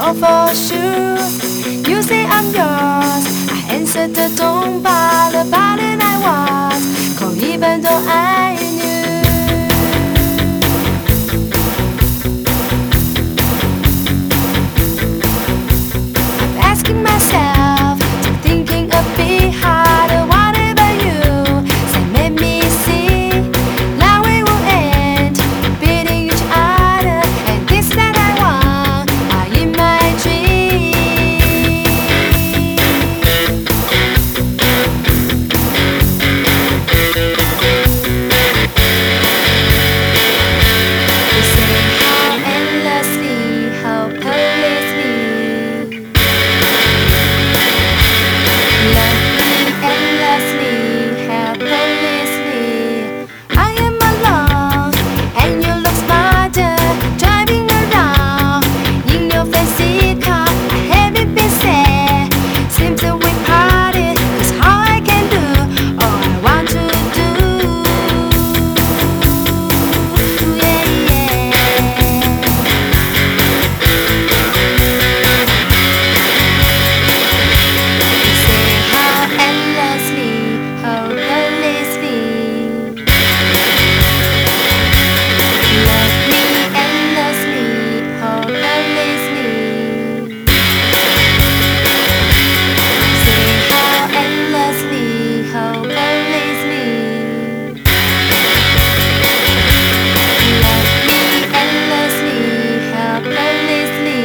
know for sure. You say I'm yours. I answered the don't bother about it. I was cold even though I knew. I'm asking myself, thinking a bit harder. Whatever you say made me see. Now we will end beating each other, and this that I want are in my dreams. You say how endlessly, how carelessly. Love me endlessly, helplessly. I am alone, and you look smarter, driving around in your fancy car. I haven't been sad, seems that we parted. 'Cause all I can do, all I want to do. Yeah, yeah. You say how endlessly, how carelessly. Love me endlessly, how carelessly. Say how endlessly, how carelessly. Love me endlessly, how carelessly.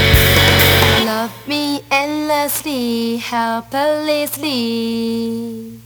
Love me endlessly, helplessly.